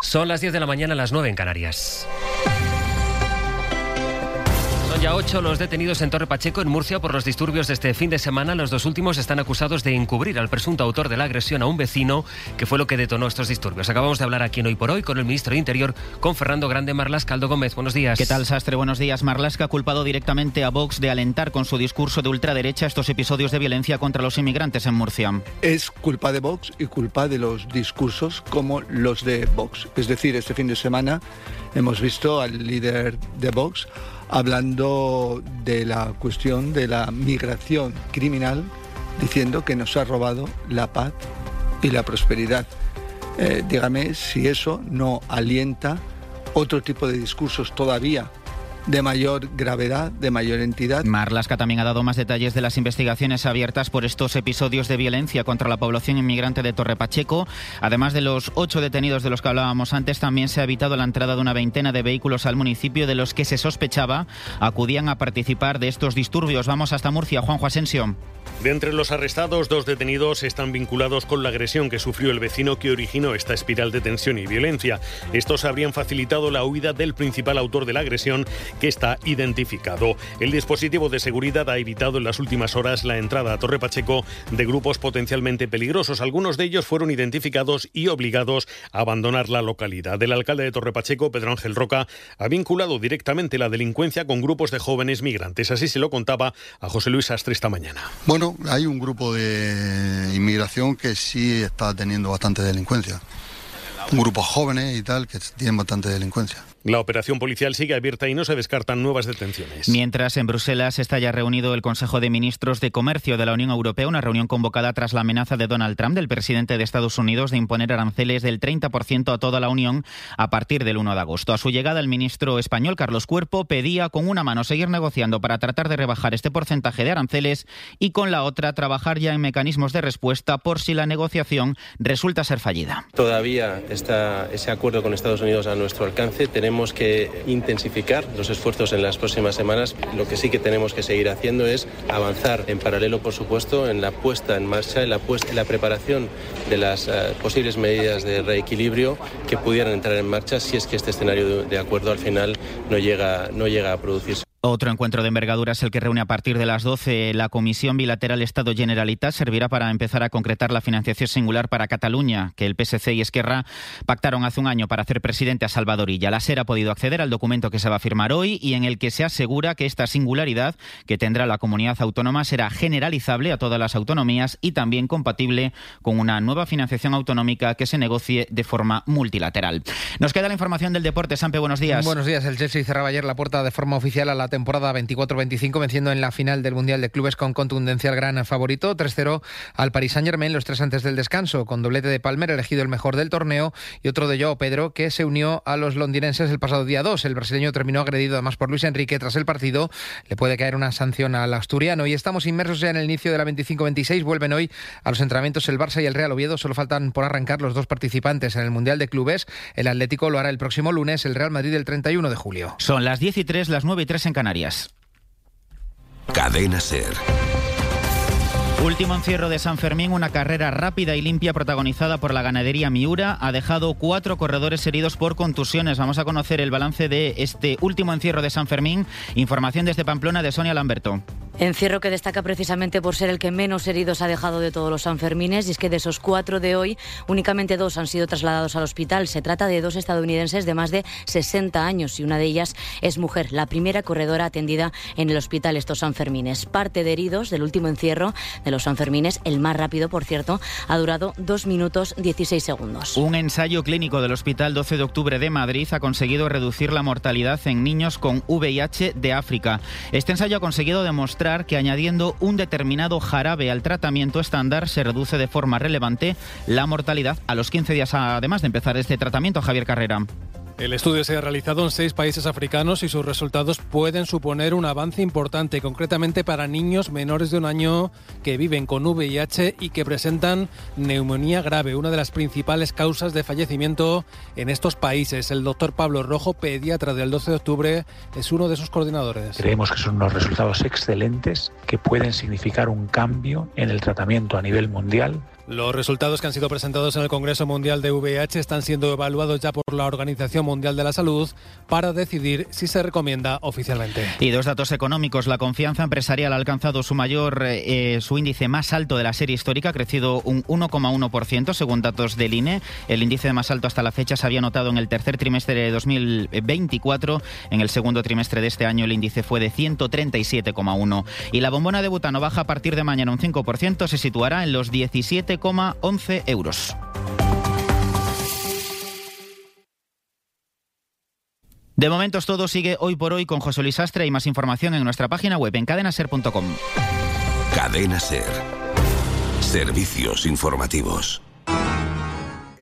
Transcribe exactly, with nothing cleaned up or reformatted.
Son las diez de la mañana, las nueve en Canarias. Son ya ocho los detenidos en Torre Pacheco, en Murcia, por los disturbios de este fin de semana. Los dos últimos están acusados de encubrir al presunto autor de la agresión a un vecino, que fue lo que detonó estos disturbios. Acabamos de hablar aquí en Hoy por Hoy con el ministro de Interior, con Fernando Grande Marlaska. Aldo Gómez, buenos días. ¿Qué tal, Sastre? Buenos días. Marlaska ha culpado directamente a Vox de alentar con su discurso de ultraderecha estos episodios de violencia contra los inmigrantes en Murcia. Es culpa de Vox y culpa de los discursos como los de Vox. Es decir, este fin de semana hemos visto al líder de Vox hablando de la cuestión de la migración criminal, diciendo que nos ha robado la paz y la prosperidad. Eh, dígame si eso no alienta otro tipo de discursos todavía de mayor gravedad, de mayor entidad. Marlaska también ha dado más detalles de las investigaciones abiertas por estos episodios de violencia contra la población inmigrante de Torre Pacheco. Además de los ocho detenidos de los que hablábamos antes, también se ha evitado la entrada de una veintena de vehículos al municipio de los que se sospechaba acudían a participar de estos disturbios. Vamos hasta Murcia, Juanjo Asensio. De entre los arrestados, dos detenidos están vinculados con la agresión que sufrió el vecino que originó esta espiral de tensión y violencia. Estos habrían facilitado la huida del principal autor de la agresión, que está identificado. El dispositivo de seguridad ha evitado en las últimas horas la entrada a Torre Pacheco de grupos potencialmente peligrosos. Algunos de ellos fueron identificados y obligados a abandonar la localidad. El alcalde de Torre Pacheco, Pedro Ángel Roca, ha vinculado directamente la delincuencia con grupos de jóvenes migrantes. Así se lo contaba a José Luis Sastre esta mañana. Bueno, hay un grupo de inmigración que sí está teniendo bastante delincuencia. Un grupo jóvenes y tal que tienen bastante delincuencia. La operación policial sigue abierta y no se descartan nuevas detenciones. Mientras, en Bruselas está ya reunido el Consejo de Ministros de Comercio de la Unión Europea, una reunión convocada tras la amenaza de Donald Trump, del presidente de Estados Unidos, de imponer aranceles del treinta por ciento a toda la Unión a partir del uno de agosto. A su llegada, el ministro español, Carlos Cuerpo, pedía con una mano seguir negociando para tratar de rebajar este porcentaje de aranceles y con la otra trabajar ya en mecanismos de respuesta por si la negociación resulta ser fallida. Todavía está ese acuerdo con Estados Unidos a nuestro alcance. Tenemos Tenemos que intensificar los esfuerzos en las próximas semanas. Lo que sí que tenemos que seguir haciendo es avanzar en paralelo, por supuesto, en la puesta en marcha, en la, puesta, en la preparación de las uh, posibles medidas de reequilibrio que pudieran entrar en marcha si es que este escenario de, de acuerdo al final no llega, no llega a producirse. Otro encuentro de envergadura es el que reúne a partir de las doce la Comisión Bilateral Estado-Generalitat. Servirá para empezar a concretar la financiación singular para Cataluña, que el P S C y Esquerra pactaron hace un año para hacer presidente a Salvador Illa. La SER ha podido acceder al documento que se va a firmar hoy y en el que se asegura que esta singularidad que tendrá la comunidad autónoma será generalizable a todas las autonomías y también compatible con una nueva financiación autonómica que se negocie de forma multilateral. Nos queda la información del deporte. Sampe, buenos días. Buenos días. El Chelsea cerraba ayer la puerta de forma oficial a la temporada veinticuatro veinticinco, venciendo en la final del Mundial de Clubes con contundencia al gran favorito, tres cero al Paris Saint-Germain, los tres antes del descanso, con doblete de Palmer, elegido el mejor del torneo, y otro de Joao Pedro, que se unió a los londinenses el pasado día dos. El brasileño terminó agredido además por Luis Enrique. Tras el partido le puede caer una sanción al asturiano. Y estamos inmersos ya en el inicio de la veinticinco veintiséis. Vuelven hoy a los entrenamientos el Barça y el Real Oviedo. Solo faltan por arrancar los dos participantes en el Mundial de Clubes. El Atlético lo hará el próximo lunes, el Real Madrid el treinta y uno de julio. Son las diez y tres, las nueve y tres en Canarias. Cadena SER. Último encierro de San Fermín, una carrera rápida y limpia protagonizada por la ganadería Miura. Ha dejado cuatro corredores heridos por contusiones. Vamos a conocer el balance de este último encierro de San Fermín. Información desde Pamplona de Sonia Lamberto. Encierro que destaca precisamente por ser el que menos heridos ha dejado de todos los sanfermines, y es que de esos cuatro de hoy, únicamente dos han sido trasladados al hospital. Se trata de dos estadounidenses de más de sesenta años y una de ellas es mujer, la primera corredora atendida en el hospital estos sanfermines. Parte de heridos del último encierro de los sanfermines, el más rápido, por cierto, ha durado dos minutos dieciséis segundos. Un ensayo clínico del Hospital doce de octubre de Madrid ha conseguido reducir la mortalidad en niños con V I H de África. Este ensayo ha conseguido demostrar que añadiendo un determinado jarabe al tratamiento estándar se reduce de forma relevante la mortalidad a los quince días, además de empezar este tratamiento. Javier Carrera. El estudio se ha realizado en seis países africanos y sus resultados pueden suponer un avance importante, concretamente para niños menores de un año que viven con V I H y que presentan neumonía grave, una de las principales causas de fallecimiento en estos países. El doctor Pablo Rojo, pediatra del doce de octubre, es uno de sus coordinadores. Creemos que son unos resultados excelentes que pueden significar un cambio en el tratamiento a nivel mundial Los resultados que han sido presentados en el Congreso Mundial de V I H están siendo evaluados ya por la Organización Mundial de la Salud para decidir si se recomienda oficialmente. Y dos datos económicos. La confianza empresarial ha alcanzado su mayor, eh, su índice más alto de la serie histórica, ha crecido un uno coma uno por ciento según datos del I N E. El índice más alto hasta la fecha se había notado en el tercer trimestre de dos mil veinticuatro. En el segundo trimestre de este año el índice fue de ciento treinta y siete coma uno. Y la bombona de butano baja a partir de mañana un cinco por ciento, se situará en los diecisiete coma once euros. De momento es todo, sigue Hoy por Hoy con José Luis Astre y más información en nuestra página web en cadena ser punto com. Cadena Ser. Servicios informativos.